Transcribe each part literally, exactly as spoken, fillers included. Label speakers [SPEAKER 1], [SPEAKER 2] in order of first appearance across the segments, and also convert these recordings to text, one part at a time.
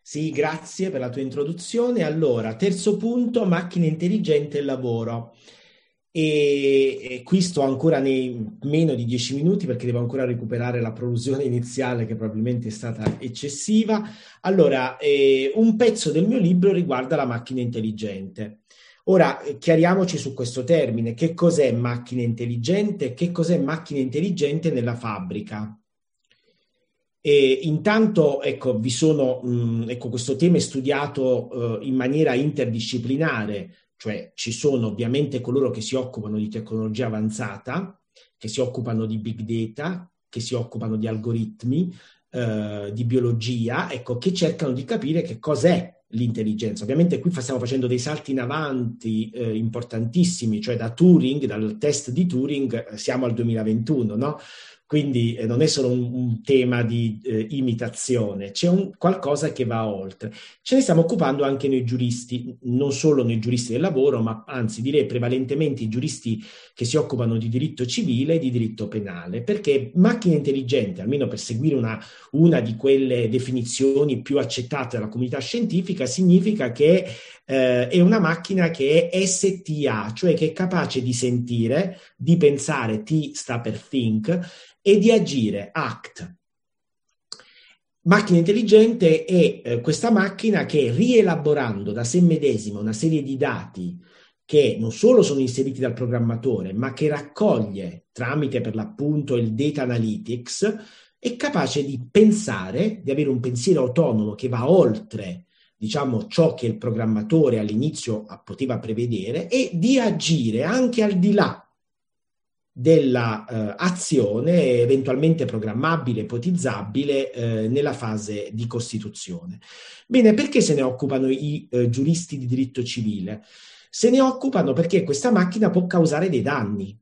[SPEAKER 1] Sì, grazie per la tua introduzione. Allora, terzo punto, macchina intelligente e lavoro. E, e qui sto ancora nei meno di dieci minuti perché devo ancora recuperare la prolusione iniziale che probabilmente è stata eccessiva. Allora, eh, un pezzo del mio libro riguarda la macchina intelligente. Ora, eh, chiariamoci su questo termine. Che cos'è macchina intelligente? Che cos'è macchina intelligente nella fabbrica? E intanto, ecco, vi sono, mh, ecco, questo tema è studiato eh, in maniera interdisciplinare, cioè ci sono ovviamente coloro che si occupano di tecnologia avanzata, che si occupano di big data, che si occupano di algoritmi, eh, di biologia, ecco, che cercano di capire che cos'è l'intelligenza. Ovviamente qui stiamo facendo dei salti in avanti eh, importantissimi, cioè da Turing, dal test di Turing, eh, siamo al duemilaventuno, no? Quindi eh, non è solo un, un tema di eh, imitazione, c'è un, qualcosa che va oltre. Ce ne stiamo occupando anche noi giuristi, non solo noi giuristi del lavoro, ma anzi direi prevalentemente i giuristi che si occupano di diritto civile e di diritto penale, perché macchina intelligente, almeno per seguire una, una di quelle definizioni più accettate dalla comunità scientifica, significa che eh, è una macchina che è S T A, cioè che è capace di sentire, di pensare, T sta per think, e di agire, act. Macchina intelligente è eh, questa macchina che, rielaborando da sé medesima una serie di dati che non solo sono inseriti dal programmatore, ma che raccoglie tramite per l'appunto il data analytics, è capace di pensare, di avere un pensiero autonomo che va oltre, diciamo, ciò che il programmatore all'inizio poteva prevedere e di agire anche al di là dell'azione eh, eventualmente programmabile, ipotizzabile eh, nella fase di costituzione. Bene, perché se ne occupano i eh, giuristi di diritto civile? Se ne occupano perché questa macchina può causare dei danni.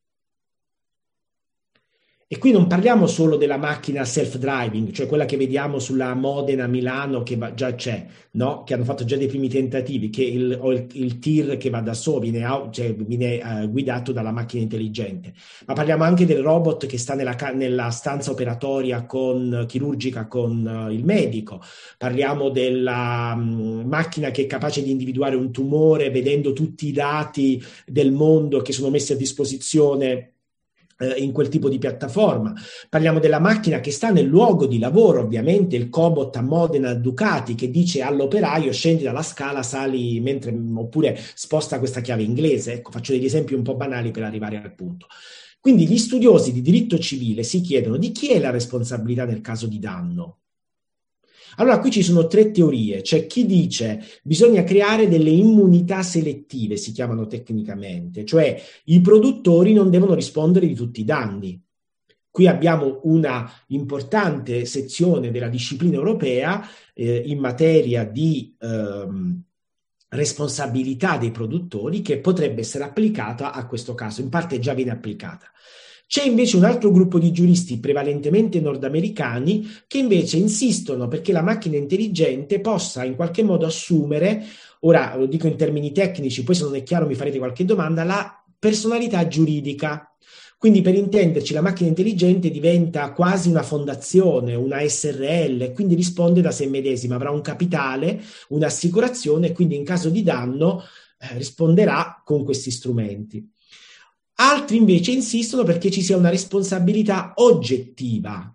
[SPEAKER 1] E qui non parliamo solo della macchina self-driving, cioè quella che vediamo sulla Modena Milano che va, già c'è, no? Che hanno fatto già dei primi tentativi, che il, o il, il tir che va da solo, viene, cioè, viene uh, guidato dalla macchina intelligente. Ma parliamo anche del robot che sta nella, nella stanza operatoria con, chirurgica con uh, il medico. Parliamo della um, macchina che è capace di individuare un tumore vedendo tutti i dati del mondo che sono messi a disposizione in quel tipo di piattaforma. Parliamo della macchina che sta nel luogo di lavoro, ovviamente il cobot a Modena Ducati che dice all'operaio scendi dalla scala, sali mentre, oppure sposta questa chiave inglese. Ecco, faccio degli esempi un po' banali per arrivare al punto. Quindi gli studiosi di diritto civile si chiedono di chi è la responsabilità nel caso di danno. Allora, qui ci sono tre teorie. C'è chi dice bisogna creare delle immunità selettive, si chiamano tecnicamente, cioè i produttori non devono rispondere di tutti i danni. Qui abbiamo una importante sezione della disciplina europea eh, in materia di ehm, responsabilità dei produttori che potrebbe essere applicata a questo caso, in parte già viene applicata. C'è invece un altro gruppo di giuristi prevalentemente nordamericani che invece insistono perché la macchina intelligente possa in qualche modo assumere, ora lo dico in termini tecnici, poi se non è chiaro mi farete qualche domanda, la personalità giuridica. Quindi per intenderci la macchina intelligente diventa quasi una fondazione, una S R L, quindi risponde da sé medesima, avrà un capitale, un'assicurazione e quindi in caso di danno eh, risponderà con questi strumenti. Altri invece insistono perché ci sia una responsabilità oggettiva,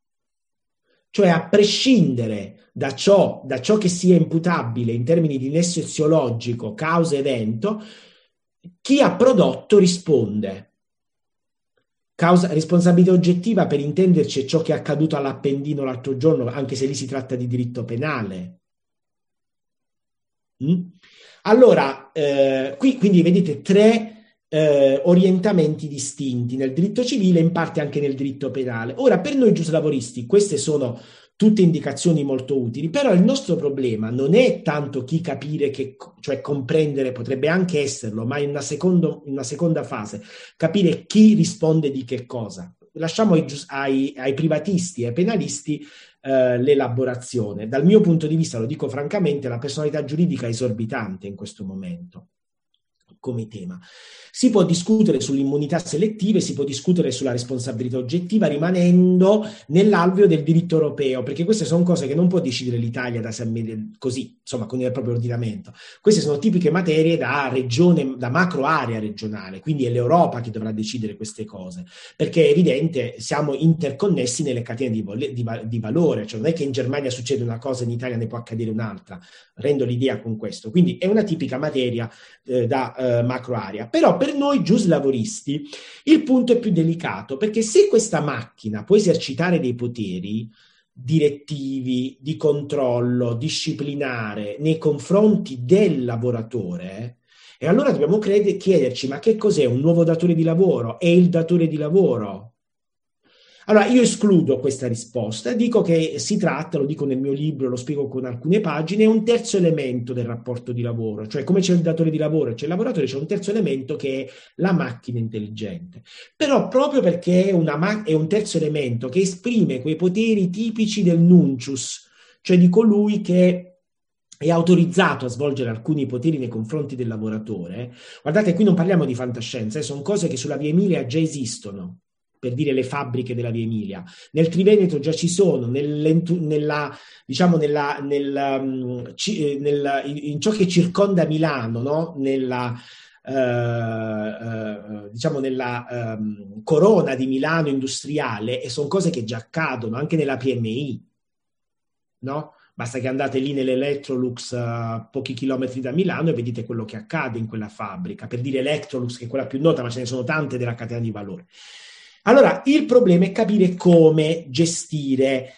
[SPEAKER 1] cioè a prescindere da ciò, da ciò che sia imputabile in termini di nesso eziologico, causa-evento, chi ha prodotto risponde. Causa, responsabilità oggettiva per intenderci è ciò che è accaduto all'Appendino l'altro giorno, anche se lì si tratta di diritto penale. Mm? Allora, eh, qui quindi vedete tre Eh, orientamenti distinti nel diritto civile e in parte anche nel diritto penale. Ora, per noi giuslavoristi queste sono tutte indicazioni molto utili, però il nostro problema non è tanto chi capire, che, cioè comprendere, potrebbe anche esserlo, ma in una, secondo, in una seconda fase, capire chi risponde di che cosa. Lasciamo ai, ai, ai privatisti e ai penalisti eh, l'elaborazione. Dal mio punto di vista, lo dico francamente, la personalità giuridica è esorbitante in questo momento. come tema. Si può discutere sull'immunità selettiva e si può discutere sulla responsabilità oggettiva rimanendo nell'alveo del diritto europeo, perché queste sono cose che non può decidere l'Italia da così, insomma, con il proprio ordinamento. Queste sono tipiche materie da regione, da macro area regionale, quindi è l'Europa che dovrà decidere queste cose, perché è evidente, siamo interconnessi nelle catene di, di, di valore, cioè non è che in Germania succede una cosa e in Italia ne può accadere un'altra, rendo l'idea con questo, quindi è una tipica materia eh, da eh, macro area. Però per noi giuslavoristi il punto è più delicato, perché se questa macchina può esercitare dei poteri direttivi, di controllo, disciplinare nei confronti del lavoratore, e allora dobbiamo crede, chiederci, ma che cos'è un nuovo datore di lavoro? È il datore di lavoro? Allora, io escludo questa risposta, dico che si tratta, lo dico nel mio libro, lo spiego con alcune pagine, è un terzo elemento del rapporto di lavoro, cioè come c'è il datore di lavoro e c'è il lavoratore, c'è un terzo elemento che è la macchina intelligente. Però proprio perché è, una ma- è un terzo elemento che esprime quei poteri tipici del nuncius, cioè di colui che è autorizzato a svolgere alcuni poteri nei confronti del lavoratore. Guardate, qui non parliamo di fantascienza, eh, sono cose che sulla Via Emilia già esistono, per dire le fabbriche della Via Emilia. Nel Triveneto già ci sono, nella, diciamo nella, nella, nella, in ciò che circonda Milano, no? nella, eh, eh, diciamo nella um, corona di Milano industriale, e sono cose che già accadono anche nella P M I, no? Basta che andate lì nell'Electrolux a pochi chilometri da Milano e vedete quello che accade in quella fabbrica. Per dire Electrolux, che è quella più nota, ma ce ne sono tante della catena di valore. Allora, il problema è capire come gestire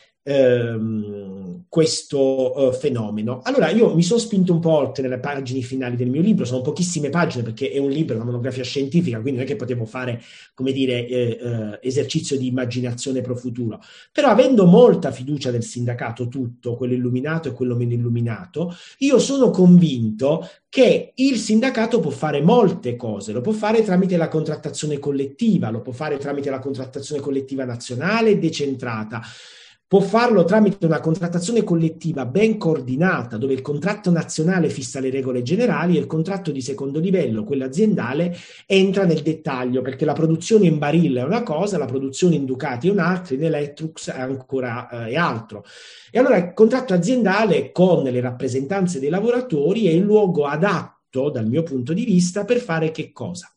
[SPEAKER 1] ehm, questo uh, fenomeno. Allora, io mi sono spinto un po' oltre nelle pagine finali del mio libro, sono pochissime pagine perché è un libro, una monografia scientifica, quindi non è che potevo fare, come dire, eh, eh, esercizio di immaginazione pro futuro. Però avendo molta fiducia del sindacato tutto, quello illuminato e quello meno illuminato, io sono convinto che il sindacato può fare molte cose, lo può fare tramite la contrattazione collettiva, lo può fare tramite la contrattazione collettiva nazionale e decentrata, può farlo tramite una contrattazione collettiva ben coordinata, dove il contratto nazionale fissa le regole generali e il contratto di secondo livello, quello aziendale, entra nel dettaglio, perché la produzione in barile è una cosa, la produzione in Ducati è un'altra, in Electrolux è ancora eh, è altro. E allora il contratto aziendale con le rappresentanze dei lavoratori è il luogo adatto, dal mio punto di vista, per fare che cosa?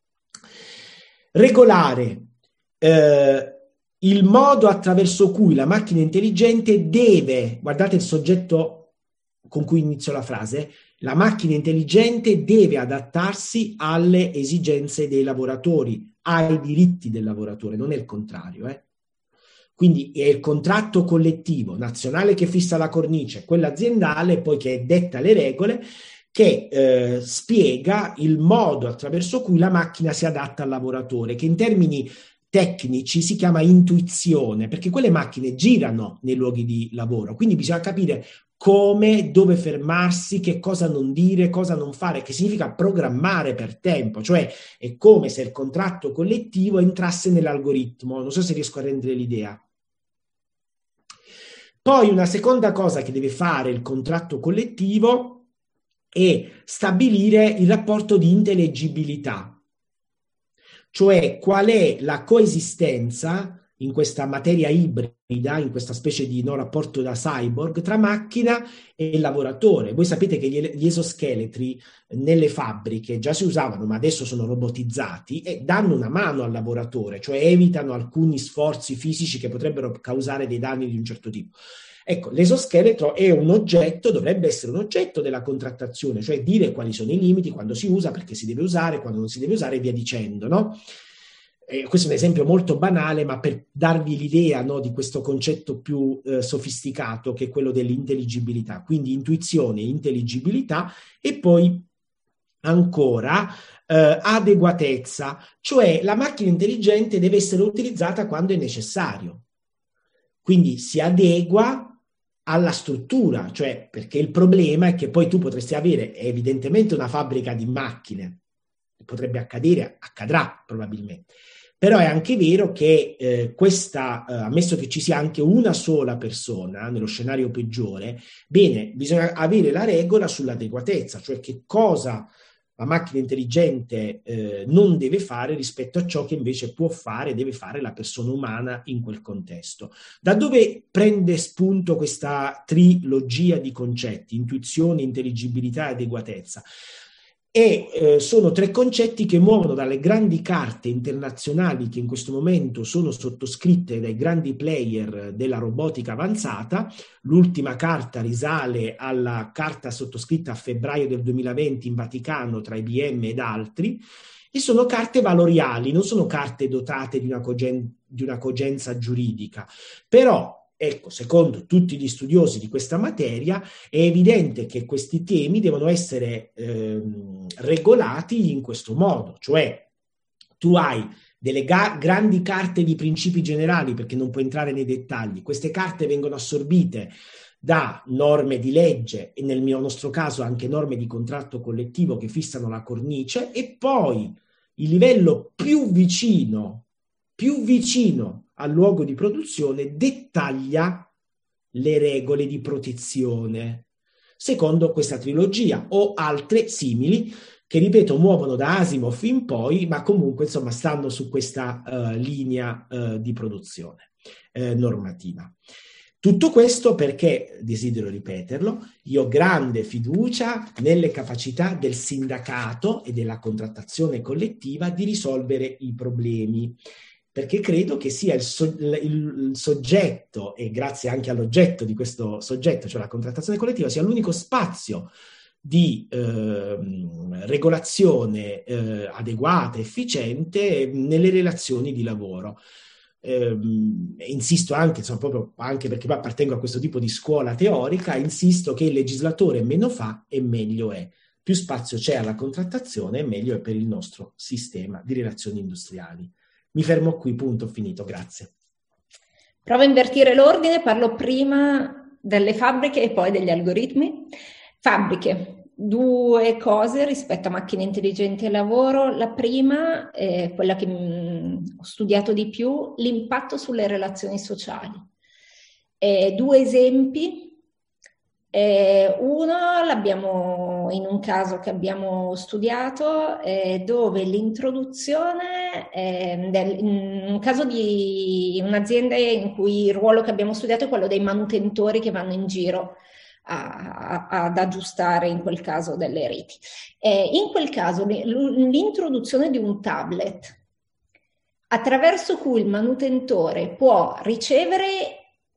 [SPEAKER 1] Regolare eh, il modo attraverso cui la macchina intelligente deve, guardate il soggetto con cui inizio la frase, la macchina intelligente deve adattarsi alle esigenze dei lavoratori, ai diritti del lavoratore, non è il contrario, eh? Quindi è il contratto collettivo nazionale che fissa la cornice, quello aziendale poi che detta le regole, che eh, spiega il modo attraverso cui la macchina si adatta al lavoratore, che in termini tecnici si chiama intuizione, perché quelle macchine girano nei luoghi di lavoro, quindi bisogna capire come, dove fermarsi, che cosa non dire, cosa non fare, che significa programmare per tempo, cioè è come se il contratto collettivo entrasse nell'algoritmo, non so se riesco a rendere l'idea. Poi una seconda cosa che deve fare il contratto collettivo è stabilire il rapporto di intellegibilità, cioè qual è la coesistenza in questa materia ibrida, in questa specie di no, rapporto da cyborg tra macchina e lavoratore. Voi sapete che gli, gli esoscheletri nelle fabbriche già si usavano, ma adesso sono robotizzati e danno una mano al lavoratore, cioè evitano alcuni sforzi fisici che potrebbero causare dei danni di un certo tipo. Ecco, l'esoscheletro è un oggetto, dovrebbe essere un oggetto della contrattazione, cioè dire quali sono i limiti, quando si usa, perché si deve usare, quando non si deve usare e via dicendo, no? Eh, questo è un esempio molto banale, ma per darvi l'idea, no, di questo concetto più eh, sofisticato che è quello dell'intelligibilità. Quindi intuizione, intelligibilità e poi ancora eh, adeguatezza, cioè la macchina intelligente deve essere utilizzata quando è necessario. Quindi si adegua alla struttura, cioè perché il problema è che poi tu potresti avere evidentemente una fabbrica di macchine, potrebbe accadere, accadrà probabilmente, però è anche vero che eh, questa, eh, ammesso che ci sia anche una sola persona nello scenario peggiore, bene, bisogna avere la regola sull'adeguatezza, cioè che cosa la macchina intelligente eh, non deve fare rispetto a ciò che invece può fare, deve fare la persona umana in quel contesto. Da dove prende spunto questa trilogia di concetti, intuizione, intelligibilità e adeguatezza? E eh, sono tre concetti che muovono dalle grandi carte internazionali che in questo momento sono sottoscritte dai grandi player della robotica avanzata. L'ultima carta risale alla carta sottoscritta a febbraio del duemilaventi in Vaticano tra I B M ed altri, e sono carte valoriali, non sono carte dotate di una, cogen- di una cogenza giuridica. Però ecco, secondo tutti gli studiosi di questa materia, è evidente che questi temi devono essere ehm, regolati in questo modo, cioè tu hai delle ga- grandi carte di principi generali, perché non puoi entrare nei dettagli. Queste carte vengono assorbite da norme di legge e nel mio nostro caso anche norme di contratto collettivo che fissano la cornice, e poi il livello più vicino, più vicino al luogo di produzione dettaglia le regole di protezione secondo questa trilogia o altre simili che, ripeto, muovono da Asimov in poi, ma comunque insomma stanno su questa uh, linea uh, di produzione uh, normativa. Tutto questo perché, desidero ripeterlo, io ho grande fiducia nelle capacità del sindacato e della contrattazione collettiva di risolvere i problemi, perché credo che sia il, so- il soggetto, e grazie anche all'oggetto di questo soggetto, cioè la contrattazione collettiva, sia l'unico spazio di eh, regolazione eh, adeguata, efficiente nelle relazioni di lavoro. Eh, insisto anche, insomma, proprio anche perché appartengo a questo tipo di scuola teorica, insisto che il legislatore meno fa e meglio è. Più spazio c'è alla contrattazione e meglio è per il nostro sistema di relazioni industriali. Mi fermo qui, punto, finito, grazie.
[SPEAKER 2] Provo a invertire l'ordine, parlo prima delle fabbriche e poi degli algoritmi. Fabbriche, due cose rispetto a macchine intelligenti e lavoro. La prima, è quella che mh, ho studiato di più, l'impatto sulle relazioni sociali. Eh, due esempi. Eh, uno l'abbiamo in un caso che abbiamo studiato eh, dove l'introduzione eh, del, in un caso di un'azienda in cui il ruolo che abbiamo studiato è quello dei manutentori che vanno in giro a, a, ad aggiustare in quel caso delle reti. Eh, in quel caso l'introduzione di un tablet attraverso cui il manutentore può ricevere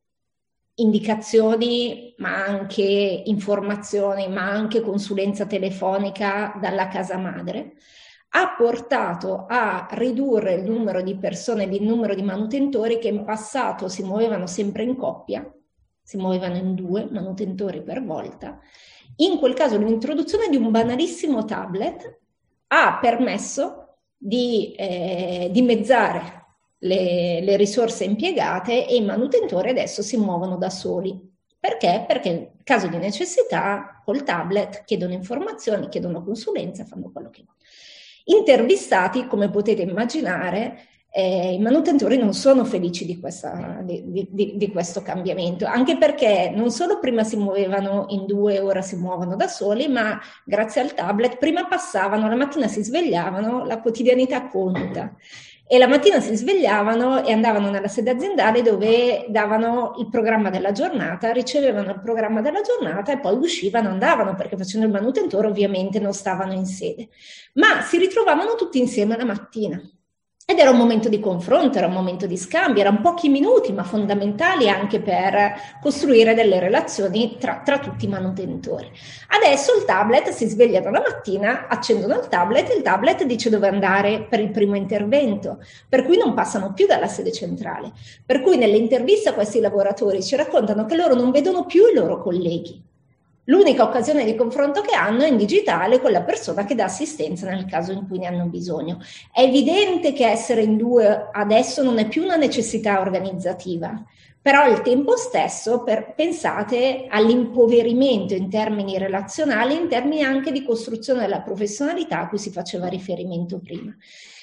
[SPEAKER 2] indicazioni, ma anche informazioni, ma anche consulenza telefonica dalla casa madre, ha portato a ridurre il numero di persone, il numero di manutentori che in passato si muovevano sempre in coppia, si muovevano in due manutentori per volta. In quel caso l'introduzione di un banalissimo tablet ha permesso di eh, dimezzare Le, le risorse impiegate e i manutentori adesso si muovono da soli. Perché? Perché in caso di necessità col tablet chiedono informazioni, chiedono consulenza, fanno quello che vogliono. Intervistati, come potete immaginare, eh, i manutentori non sono felici di, questa, di, di, di questo cambiamento, anche perché non solo prima si muovevano in due, ora si muovono da soli, ma grazie al tablet prima passavano, la mattina si svegliavano, la quotidianità conta. E la mattina si svegliavano e andavano nella sede aziendale dove davano il programma della giornata, ricevevano il programma della giornata e poi uscivano, andavano, perché facendo il manutentore ovviamente non stavano in sede, ma si ritrovavano tutti insieme la mattina. Ed era un momento di confronto, era un momento di scambio, erano pochi minuti ma fondamentali anche per costruire delle relazioni tra, tra tutti i manutentori. Adesso il tablet, si svegliano la mattina, accendono il tablet e il tablet dice dove andare per il primo intervento, per cui non passano più dalla sede centrale. Per cui nelle interviste a questi lavoratori ci raccontano che loro non vedono più i loro colleghi. L'unica occasione di confronto che hanno è in digitale con la persona che dà assistenza nel caso in cui ne hanno bisogno. È evidente che essere in due adesso non è più una necessità organizzativa, però al tempo stesso per, pensate all'impoverimento in termini relazionali, in termini anche di costruzione della professionalità a cui si faceva riferimento prima.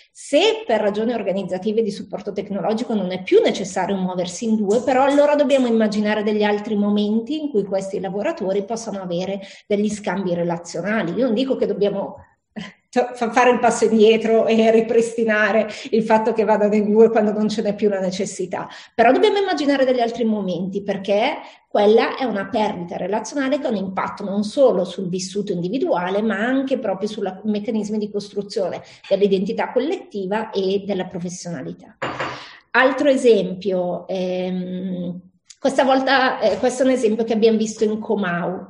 [SPEAKER 2] Se per ragioni organizzative di supporto tecnologico non è più necessario muoversi in due, però allora dobbiamo immaginare degli altri momenti in cui questi lavoratori possano avere degli scambi relazionali. Io non dico che dobbiamo fa fare il passo indietro e ripristinare il fatto che vadano in due quando non ce n'è più la necessità. Però dobbiamo immaginare degli altri momenti, perché quella è una perdita relazionale che ha un impatto non solo sul vissuto individuale, ma anche proprio sui meccanismi di costruzione dell'identità collettiva e della professionalità. Altro esempio, ehm, questa volta, eh, questo è un esempio che abbiamo visto in Comau.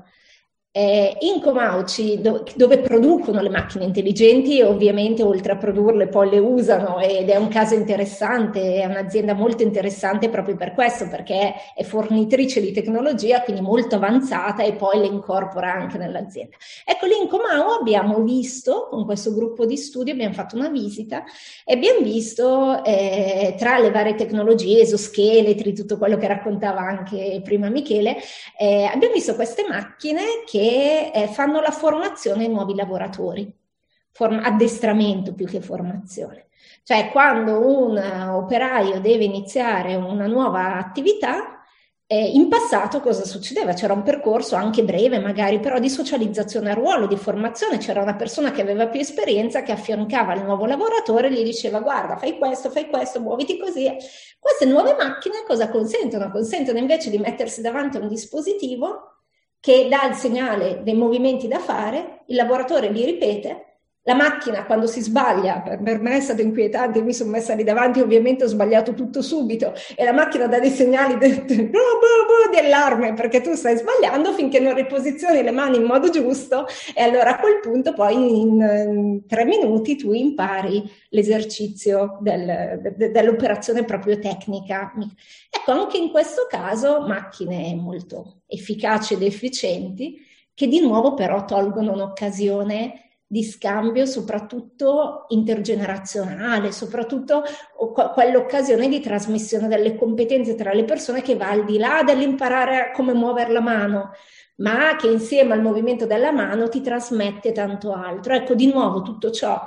[SPEAKER 2] Eh, in Comau, dove, dove producono le macchine intelligenti, e ovviamente oltre a produrle poi le usano, ed è un caso interessante, è un'azienda molto interessante proprio per questo, perché è fornitrice di tecnologia, quindi molto avanzata, e poi le incorpora anche nell'azienda. Ecco, lì in Comau abbiamo visto, con questo gruppo di studio, abbiamo fatto una visita e abbiamo visto eh, tra le varie tecnologie, esoscheletri, tutto quello che raccontava anche prima Michele, eh, abbiamo visto queste macchine che che eh, fanno la formazione ai nuovi lavoratori, Form- addestramento più che formazione. Cioè quando un uh, operaio deve iniziare una nuova attività, eh, in passato cosa succedeva? C'era un percorso anche breve magari, però di socializzazione a ruolo, di formazione, c'era una persona che aveva più esperienza che affiancava il nuovo lavoratore e gli diceva guarda fai questo, fai questo, muoviti così. Queste nuove macchine cosa consentono? Consentono invece di mettersi davanti a un dispositivo che dà il segnale dei movimenti da fare, il lavoratore li ripete, la macchina quando si sbaglia, per, per me è stato inquietante, mi sono messa lì davanti, ovviamente ho sbagliato tutto subito, e la macchina dà dei segnali di, di, di allarme perché tu stai sbagliando finché non riposizioni le mani in modo giusto, e allora a quel punto poi in, in tre minuti tu impari l'esercizio del, de, dell'operazione proprio tecnica. Ecco, anche in questo caso macchine molto efficaci ed efficienti che di nuovo però tolgono un'occasione di scambio soprattutto intergenerazionale, soprattutto quell'occasione di trasmissione delle competenze tra le persone che va al di là dell'imparare come muovere la mano, ma che insieme al movimento della mano ti trasmette tanto altro. Ecco, di nuovo tutto ciò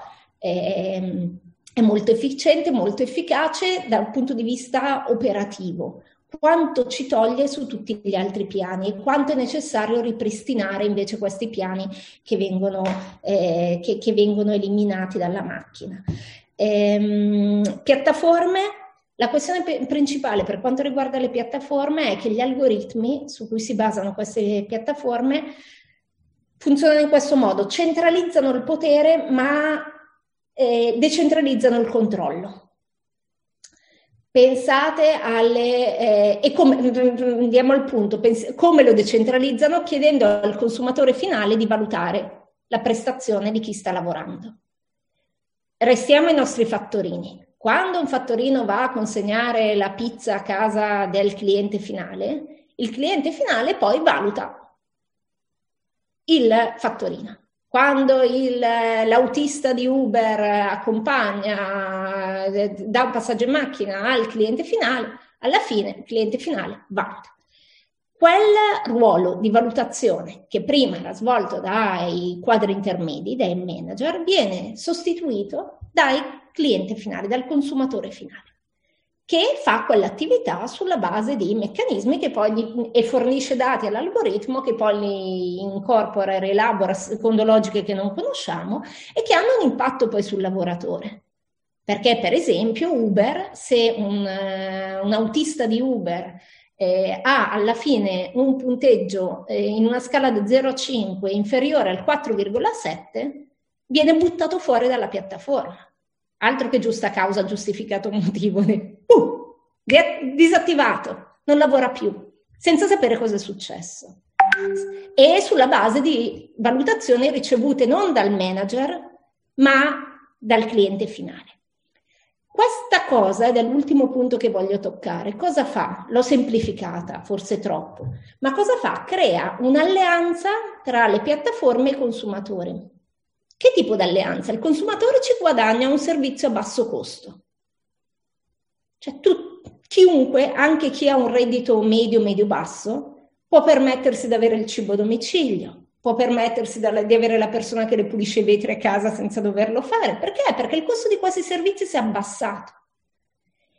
[SPEAKER 2] è, è molto efficiente, molto efficace dal punto di vista operativo. Quanto ci toglie su tutti gli altri piani e quanto è necessario ripristinare invece questi piani che vengono, eh, che, che vengono eliminati dalla macchina. Ehm, piattaforme, la questione pe- principale per quanto riguarda le piattaforme è che gli algoritmi su cui si basano queste piattaforme funzionano in questo modo: centralizzano il potere ma eh, decentralizzano il controllo. Pensate alle, eh, e come, andiamo al punto, pens- come lo decentralizzano? Chiedendo al consumatore finale di valutare la prestazione di chi sta lavorando. Restiamo ai nostri fattorini. Quando un fattorino va a consegnare la pizza a casa del cliente finale, il cliente finale poi valuta il fattorino. Quando il, l'autista di Uber accompagna, dà un passaggio in macchina al cliente finale, alla fine il cliente finale valuta. Quel ruolo di valutazione che prima era svolto dai quadri intermedi, dai manager, viene sostituito dai clienti finali, dal consumatore finale, che fa quell'attività sulla base di meccanismi che poi e fornisce dati all'algoritmo che poi li incorpora e rielabora secondo logiche che non conosciamo e che hanno un impatto poi sul lavoratore. Perché per esempio Uber, se un, uh, un autista di Uber eh, ha alla fine un punteggio eh, in una scala da zero a cinque inferiore al quattro virgola sette, viene buttato fuori dalla piattaforma. Altro che giusta causa, giustificato motivo, uh, disattivato, non lavora più, senza sapere cosa è successo. E sulla base di valutazioni ricevute non dal manager, ma dal cliente finale. Questa cosa, ed è l'ultimo punto che voglio toccare, cosa fa? L'ho semplificata, forse troppo, ma cosa fa? Crea un'alleanza tra le piattaforme e i consumatori. Che tipo di alleanza? Il consumatore ci guadagna un servizio a basso costo. Cioè tu, chiunque, anche chi ha un reddito medio, medio-basso, può permettersi di avere il cibo a domicilio, può permettersi di avere la persona che le pulisce i vetri a casa senza doverlo fare. Perché? Perché il costo di questi servizi si è abbassato.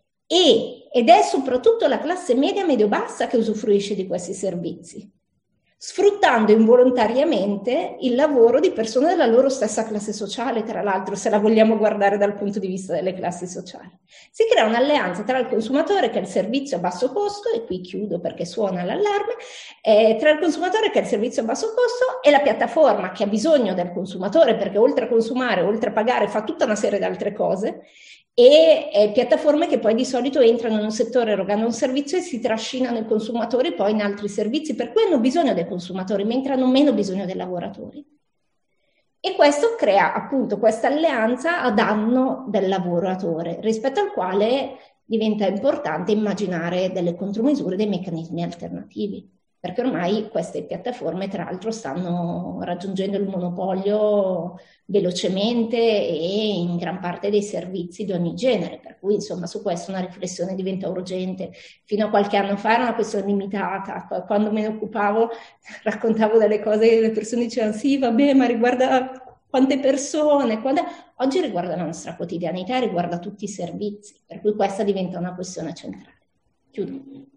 [SPEAKER 2] E, ed è soprattutto la classe media, medio-bassa che usufruisce di questi servizi. sfruttando involontariamente il lavoro di persone della loro stessa classe sociale, tra l'altro, se la vogliamo guardare dal punto di vista delle classi sociali. Si crea un'alleanza tra il consumatore, che è il servizio a basso costo, e qui chiudo perché suona l'allarme, eh, tra il consumatore, che è il servizio a basso costo, e la piattaforma, che ha bisogno del consumatore, perché oltre a consumare, oltre a pagare, fa tutta una serie di altre cose, e eh, piattaforme che poi di solito entrano in un settore erogando un servizio e si trascinano i consumatori poi in altri servizi, per cui hanno bisogno dei consumatori, mentre hanno meno bisogno dei lavoratori. E questo crea appunto questa alleanza a danno del lavoratore, rispetto al quale diventa importante immaginare delle contromisure, dei meccanismi alternativi, perché ormai queste piattaforme tra l'altro stanno raggiungendo il monopolio velocemente e in gran parte dei servizi di ogni genere, per cui insomma su questo una riflessione diventa urgente. Fino a qualche anno fa era una questione limitata, quando me ne occupavo raccontavo delle cose e le persone dicevano sì vabbè ma riguarda quante persone, quante... oggi riguarda la nostra quotidianità, riguarda tutti i servizi, per cui questa diventa una questione centrale. Chiudo.